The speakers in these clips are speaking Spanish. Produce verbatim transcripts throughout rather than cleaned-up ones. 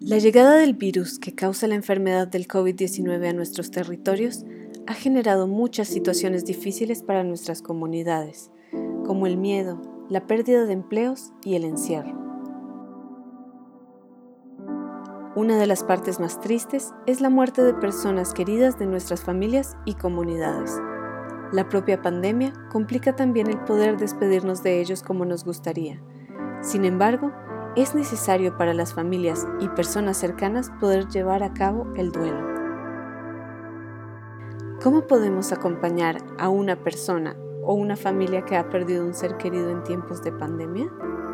La llegada del virus que causa la enfermedad del covid diecinueve a nuestros territorios ha generado muchas situaciones difíciles para nuestras comunidades, como el miedo, la pérdida de empleos y el encierro. Una de las partes más tristes es la muerte de personas queridas de nuestras familias y comunidades. La propia pandemia complica también el poder despedirnos de ellos como nos gustaría. Sin embargo, es necesario para las familias y personas cercanas poder llevar a cabo el duelo. ¿Cómo podemos acompañar a una persona o una familia que ha perdido un ser querido en tiempos de pandemia?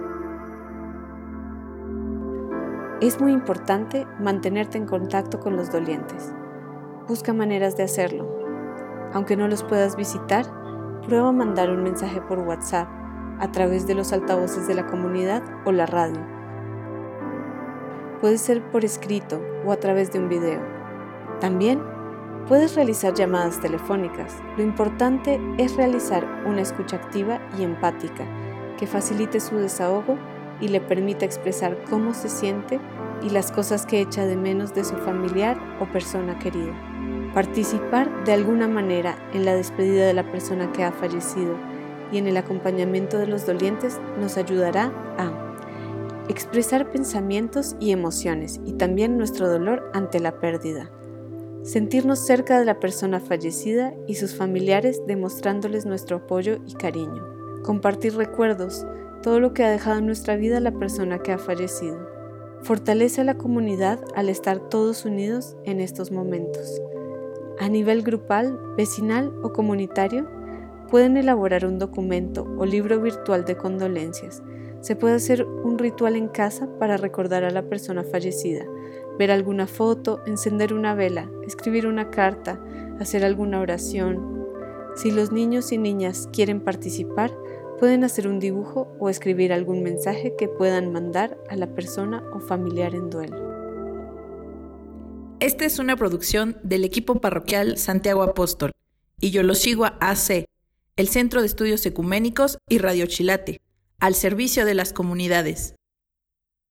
Es muy importante mantenerte en contacto con los dolientes. Busca maneras de hacerlo. Aunque no los puedas visitar, prueba a mandar un mensaje por WhatsApp, a través de los altavoces de la comunidad o la radio. Puede ser por escrito o a través de un video. También puedes realizar llamadas telefónicas. Lo importante es realizar una escucha activa y empática que facilite su desahogo y le permita expresar cómo se siente y las cosas que echa de menos de su familiar o persona querida. Participar de alguna manera en la despedida de la persona que ha fallecido y en el acompañamiento de los dolientes nos ayudará a expresar pensamientos y emociones y también nuestro dolor ante la pérdida. Sentirnos cerca de la persona fallecida y sus familiares demostrándoles nuestro apoyo y cariño. Compartir recuerdos, todo lo que ha dejado en nuestra vida la persona que ha fallecido. Fortalece a la comunidad al estar todos unidos en estos momentos. A nivel grupal, vecinal o comunitario, pueden elaborar un documento o libro virtual de condolencias. Se puede hacer un ritual en casa para recordar a la persona fallecida, ver alguna foto, encender una vela, escribir una carta, hacer alguna oración. Si los niños y niñas quieren participar, pueden hacer un dibujo o escribir algún mensaje que puedan mandar a la persona o familiar en duelo. Esta es una producción del equipo parroquial Santiago Apóstol y Yo Lo Sigo A C, el Centro de Estudios Ecuménicos y Radio Chilate, al servicio de las comunidades.